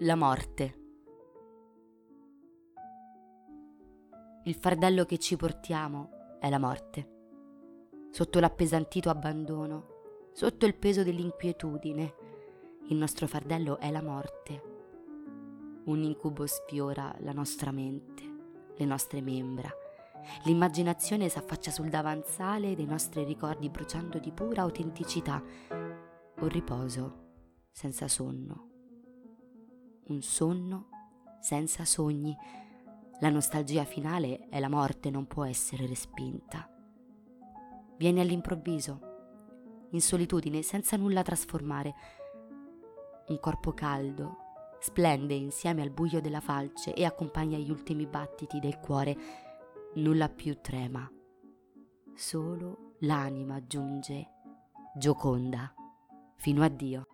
La morte. Il fardello che ci portiamo è la morte. Sotto l'appesantito abbandono, sotto il peso dell'inquietudine, il nostro fardello è la morte. Un incubo sfiora la nostra mente, le nostre membra. L'immaginazione s'affaccia sul davanzale dei nostri ricordi bruciando di pura autenticità. Un riposo senza sonno. Un sonno senza sogni. La nostalgia finale è la morte, non può essere respinta. Viene all'improvviso, in solitudine, senza nulla trasformare. Un corpo caldo splende insieme al buio della falce e accompagna gli ultimi battiti del cuore. Nulla più trema, solo l'anima giunge, gioconda, fino a Dio.